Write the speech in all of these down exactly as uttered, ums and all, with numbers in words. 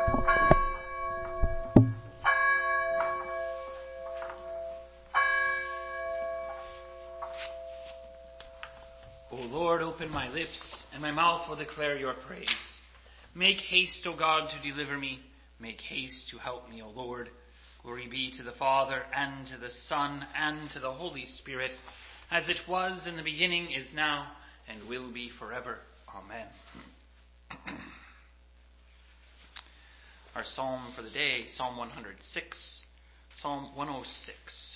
O Lord, open my lips, and my mouth will declare your praise. Make haste, O God, to deliver me. Make haste to help me, O Lord. Glory be to the Father, and to the Son, and to the Holy Spirit, as it was in the beginning, is now, and will be forever. Amen. Our psalm for the day, Psalm one hundred six, Psalm one oh six.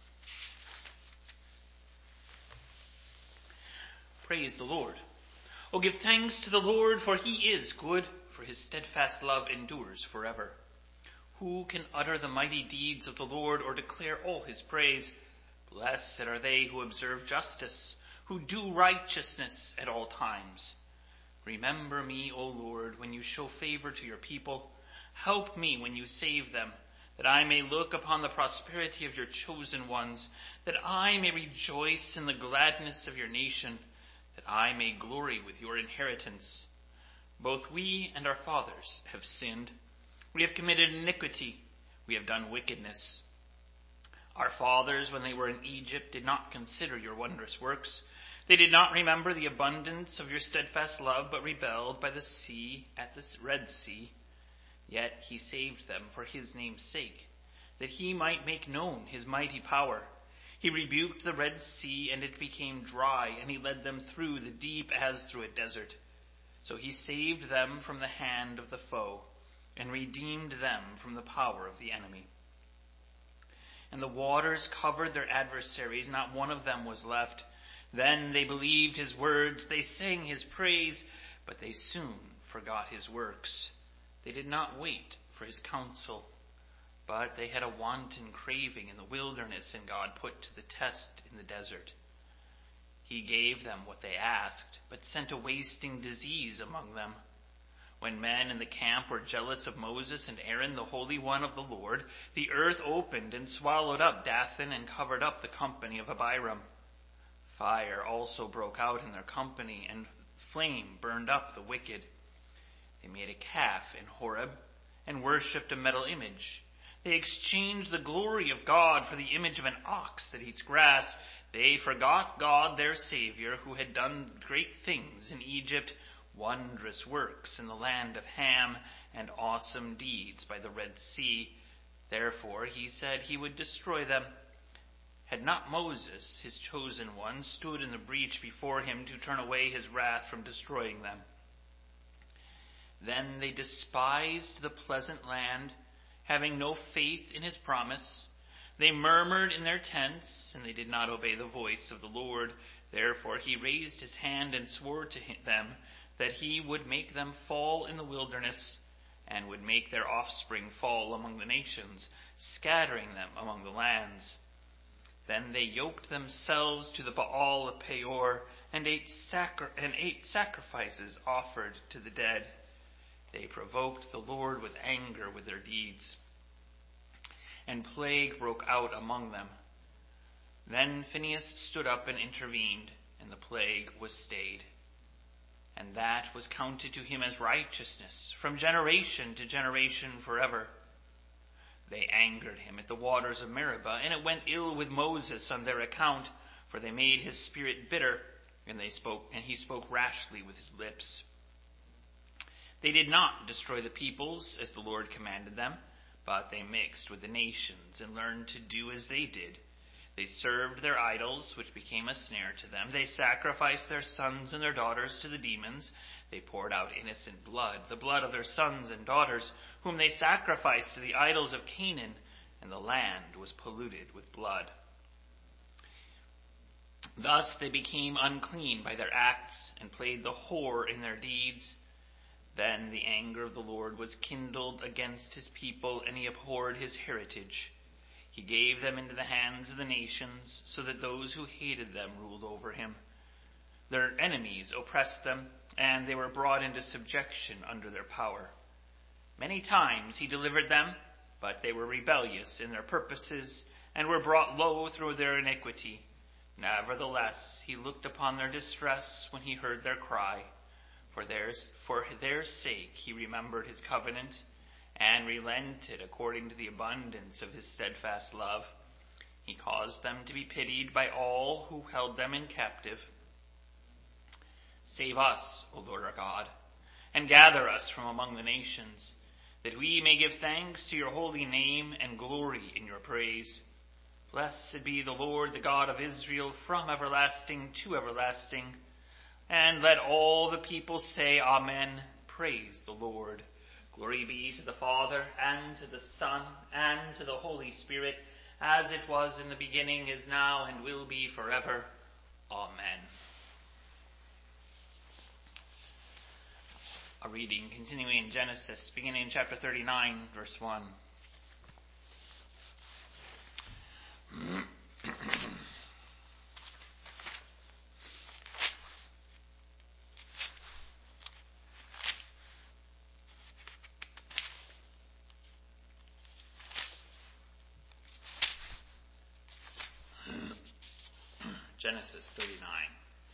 Praise the Lord. O give thanks to the Lord, for he is good, for his steadfast love endures forever. Who can utter the mighty deeds of the Lord, or declare all his praise? Blessed are they who observe justice, who do righteousness at all times. Remember me, O Lord, when you show favor to your people. Help me when you save them, that I may look upon the prosperity of your chosen ones, that I may rejoice in the gladness of your nation, that I may glory with your inheritance. Both we and our fathers have sinned. We have committed iniquity. We have done wickedness. Our fathers, when they were in Egypt, did not consider your wondrous works. They did not remember the abundance of your steadfast love, but rebelled by the sea at the Red Sea. Yet he saved them for his name's sake, that he might make known his mighty power. He rebuked the Red Sea, and it became dry, and he led them through the deep as through a desert. So he saved them from the hand of the foe, and redeemed them from the power of the enemy. And the waters covered their adversaries, not one of them was left. Then they believed his words, they sang his praise, but they soon forgot his works. They did not wait for his counsel, but they had a wanton craving in the wilderness, and God put to the test in the desert. He gave them what they asked, but sent a wasting disease among them. When men in the camp were jealous of Moses and Aaron, the Holy One of the Lord, the earth opened and swallowed up Dathan and covered up the company of Abiram. Fire also broke out in their company, and flame burned up the wicked. They made a calf in Horeb and worshipped a metal image. They exchanged the glory of God for the image of an ox that eats grass. They forgot God, their Savior, who had done great things in Egypt, wondrous works in the land of Ham, and awesome deeds by the Red Sea. Therefore he said he would destroy them. Had not Moses, his chosen one, stood in the breach before him to turn away his wrath from destroying them? Then they despised the pleasant land, having no faith in his promise. They murmured in their tents, and they did not obey the voice of the Lord. Therefore he raised his hand and swore to them that he would make them fall in the wilderness, and would make their offspring fall among the nations, scattering them among the lands. Then they yoked themselves to the Baal of Peor, and ate, sacri- and ate sacrifices offered to the dead. They provoked the Lord with anger with their deeds, and plague broke out among them. Then Phinehas stood up and intervened, and the plague was stayed. And that was counted to him as righteousness from generation to generation forever. They angered him at the waters of Meribah, and it went ill with Moses on their account, for they made his spirit bitter, and they spoke, and he spoke rashly with his lips. They did not destroy the peoples as the Lord commanded them, but they mixed with the nations and learned to do as they did. They served their idols, which became a snare to them. They sacrificed their sons and their daughters to the demons. They poured out innocent blood, the blood of their sons and daughters, whom they sacrificed to the idols of Canaan, and the land was polluted with blood. Thus they became unclean by their acts, and played the whore in their deeds. Then the anger of the Lord was kindled against his people, and he abhorred his heritage. He gave them into the hands of the nations, so that those who hated them ruled over him. Their enemies oppressed them, and they were brought into subjection under their power. Many times he delivered them, but they were rebellious in their purposes, and were brought low through their iniquity. Nevertheless, he looked upon their distress when he heard their cry. For their, for their sake he remembered his covenant, and relented according to the abundance of his steadfast love. He caused them to be pitied by all who held them in captive. Save us, O Lord our God, and gather us from among the nations, that we may give thanks to your holy name and glory in your praise. Blessed be the Lord, the God of Israel, from everlasting to everlasting. And let all the people say, Amen. Praise the Lord. Glory be to the Father, and to the Son, and to the Holy Spirit, as it was in the beginning, is now, and will be forever. Amen. A reading continuing in Genesis, beginning in chapter thirty-nine, verse one. Genesis thirty-nine.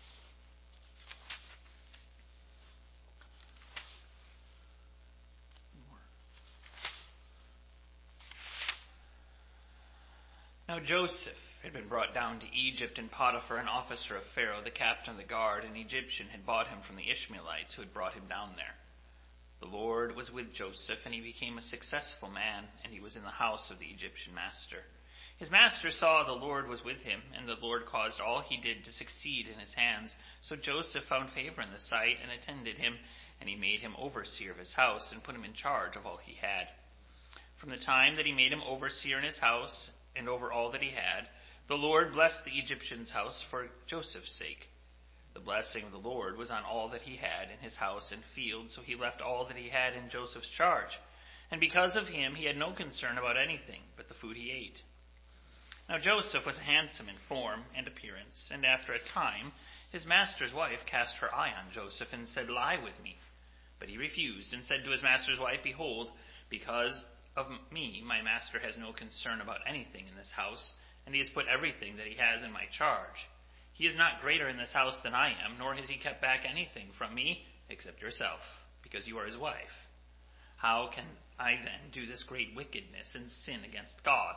Now Joseph had been brought down to Egypt, and Potiphar, an officer of Pharaoh, the captain of the guard, an Egyptian, had bought him from the Ishmaelites who had brought him down there. The Lord was with Joseph, and he became a successful man, and he was in the house of the Egyptian master. His master saw the Lord was with him, and the Lord caused all he did to succeed in his hands. So Joseph found favor in the sight and attended him, and he made him overseer of his house and put him in charge of all he had. From the time that he made him overseer in his house and over all that he had, the Lord blessed the Egyptian's house for Joseph's sake. The blessing of the Lord was on all that he had in his house and field, so he left all that he had in Joseph's charge. And because of him he had no concern about anything but the food he ate. Now Joseph was handsome in form and appearance, and after a time his master's wife cast her eye on Joseph and said, Lie with me. But he refused and said to his master's wife, Behold, because of me my master has no concern about anything in this house, and he has put everything that he has in my charge. He is not greater in this house than I am, nor has he kept back anything from me except yourself, because you are his wife. How can I then do this great wickedness and sin against God?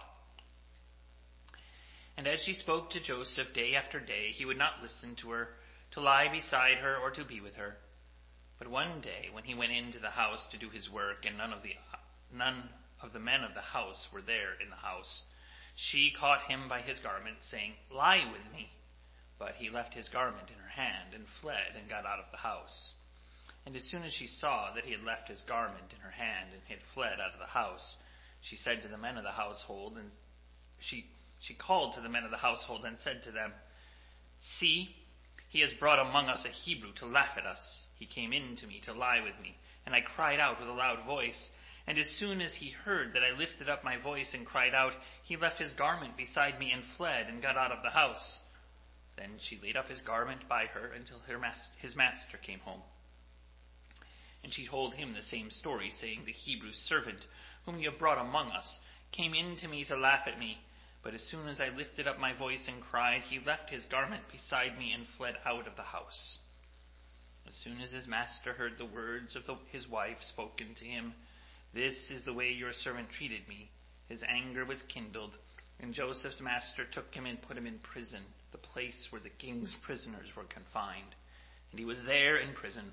And as she spoke to Joseph day after day, he would not listen to her, to lie beside her, or to be with her. But one day, when he went into the house to do his work, and none of the none of the men of the house were there in the house, she caught him by his garment, saying, Lie with me. But he left his garment in her hand, and fled, and got out of the house. And as soon as she saw that he had left his garment in her hand, and had fled out of the house, she said to the men of the household, and she She called to the men of the household and said to them, See, he has brought among us a Hebrew to laugh at us. He came in to me to lie with me, and I cried out with a loud voice. And as soon as he heard that I lifted up my voice and cried out, he left his garment beside me and fled and got out of the house. Then she laid up his garment by her until her mas- his master came home. And she told him the same story, saying, The Hebrew servant whom you have brought among us came in to me to laugh at me. But as soon as I lifted up my voice and cried, he left his garment beside me and fled out of the house. As soon as his master heard the words of the, his wife spoken to him, This is the way your servant treated me, his anger was kindled, and Joseph's master took him and put him in prison, the place where the king's prisoners were confined. And he was there in prison.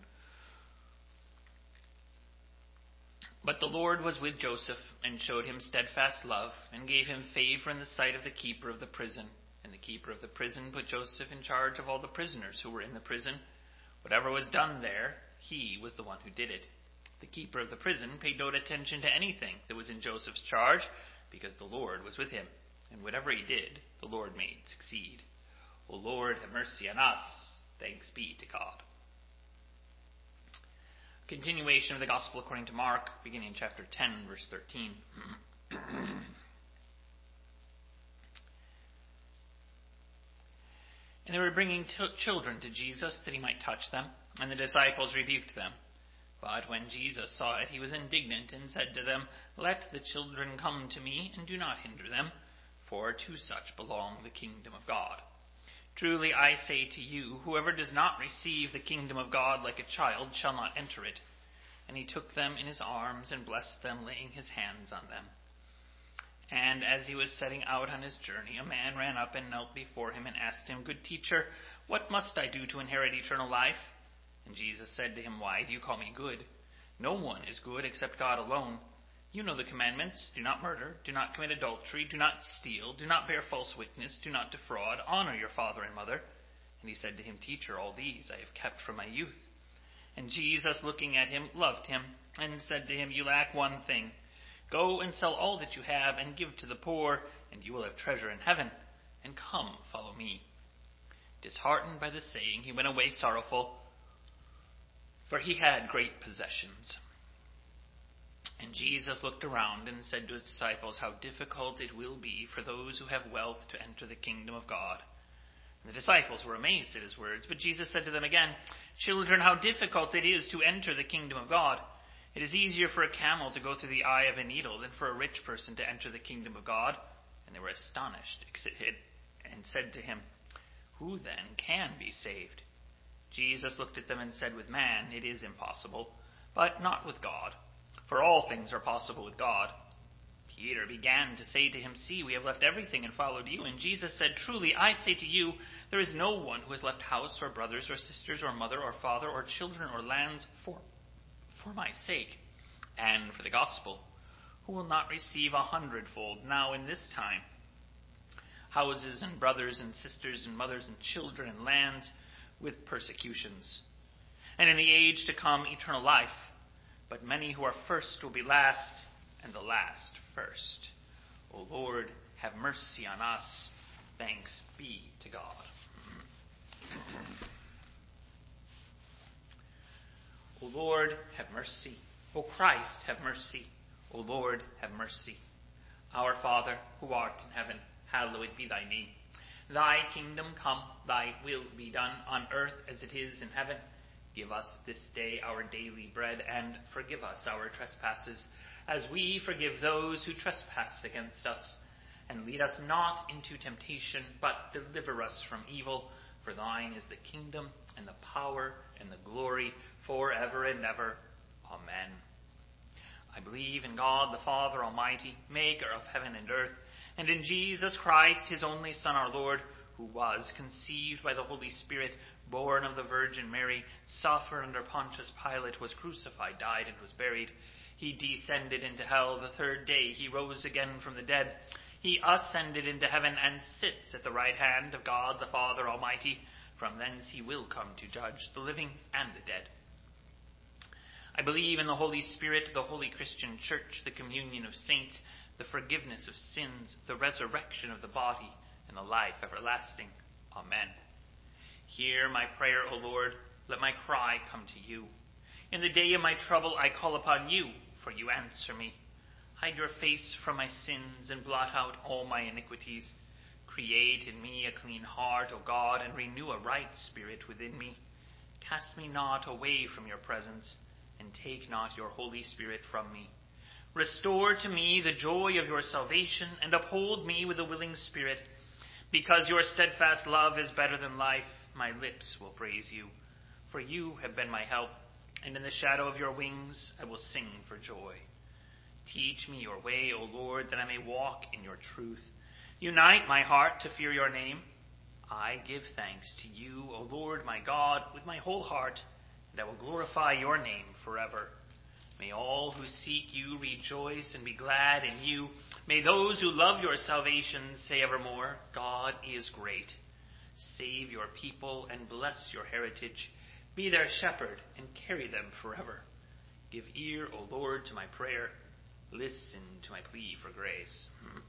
But the Lord was with Joseph, and showed him steadfast love, and gave him favor in the sight of the keeper of the prison. And the keeper of the prison put Joseph in charge of all the prisoners who were in the prison. Whatever was done there, he was the one who did it. The keeper of the prison paid no attention to anything that was in Joseph's charge, because the Lord was with him. And whatever he did, the Lord made succeed. O Lord, have mercy on us. Thanks be to God. Continuation of the Gospel according to Mark, beginning in chapter ten, verse thirteen. And they were bringing t- children to Jesus that he might touch them, and the disciples rebuked them. But when Jesus saw it, he was indignant and said to them, Let the children come to me, and do not hinder them, for to such belong the kingdom of God. Truly I say to you, whoever does not receive the kingdom of God like a child shall not enter it. And he took them in his arms and blessed them, laying his hands on them. And as he was setting out on his journey, a man ran up and knelt before him and asked him, Good teacher, what must I do to inherit eternal life? And Jesus said to him, Why do you call me good? No one is good except God alone. You know the commandments. Do not murder. Do not commit adultery. Do not steal. Do not bear false witness. Do not defraud. Honor your father and mother. And he said to him, Teacher, all these I have kept from my youth. And Jesus, looking at him, loved him, and said to him, You lack one thing. Go and sell all that you have and give to the poor, and you will have treasure in heaven. And come, follow me. Disheartened by the saying, he went away sorrowful, for he had great possessions. And Jesus looked around and said to his disciples, How difficult it will be for those who have wealth to enter the kingdom of God. And the disciples were amazed at his words, but Jesus said to them again, Children, how difficult it is to enter the kingdom of God. It is easier for a camel to go through the eye of a needle than for a rich person to enter the kingdom of God. And they were astonished and said to him, Who then can be saved? Jesus looked at them and said, With man it is impossible, but not with God. For all things are possible with God. Peter began to say to him, See, we have left everything and followed you. And Jesus said, Truly, I say to you, there is no one who has left house or brothers or sisters or mother or father or children or lands for, for my sake and for the gospel, who will not receive a hundredfold now in this time houses and brothers and sisters and mothers and children and lands with persecutions, and in the age to come eternal life. But many who are first will be last, and the last first. O Lord, have mercy on us. Thanks be to God. O Lord, have mercy. O Christ, have mercy. O Lord, have mercy. Our Father, who art in heaven, hallowed be thy name. Thy kingdom come, thy will be done on earth as it is in heaven. Give us this day our daily bread, and forgive us our trespasses, as we forgive those who trespass against us. And lead us not into temptation, but deliver us from evil. For thine is the kingdom, and the power, and the glory, forever and ever. Amen. I believe in God the Father Almighty, maker of heaven and earth, and in Jesus Christ, his only Son, our Lord, who was conceived by the Holy Spirit, born of the Virgin Mary, suffered under Pontius Pilate, was crucified, died, and was buried. He descended into hell. The third day he rose again from the dead. He ascended into heaven and sits at the right hand of God the Father Almighty. From thence he will come to judge the living and the dead. I believe in the Holy Spirit, the holy Christian Church, the communion of saints, the forgiveness of sins, the resurrection of the body, and the life everlasting. Amen. Hear my prayer, O Lord. Let my cry come to you. In the day of my trouble I call upon you, for you answer me. Hide your face from my sins and blot out all my iniquities. Create in me a clean heart, O God, and renew a right spirit within me. Cast me not away from your presence, and take not your Holy Spirit from me. Restore to me the joy of your salvation, and uphold me with a willing spirit. Because your steadfast love is better than life, my lips will praise you. For you have been my help, and in the shadow of your wings I will sing for joy. Teach me your way, O Lord, that I may walk in your truth. Unite my heart to fear your name. I give thanks to you, O Lord my God, with my whole heart, and I will glorify your name forever. May all who seek you rejoice and be glad in you. May those who love your salvation say evermore, God is great. Save your people and bless your heritage. Be their shepherd and carry them forever. Give ear, O Lord, to my prayer. Listen to my plea for grace.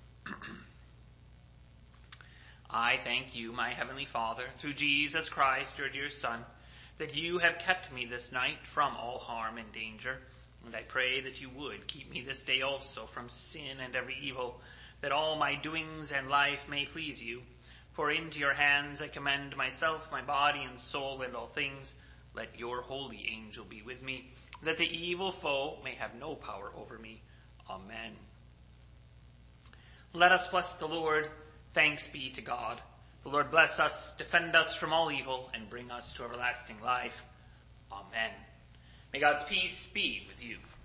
I thank you, my heavenly Father, through Jesus Christ, your dear Son, that you have kept me this night from all harm and danger. And I pray that you would keep me this day also from sin and every evil, that all my doings and life may please you. For into your hands I commend myself, my body and soul, and all things. Let your holy angel be with me, that the evil foe may have no power over me. Amen. Let us bless the Lord. Thanks be to God. The Lord bless us, defend us from all evil, and bring us to everlasting life. Amen. May God's peace be with you.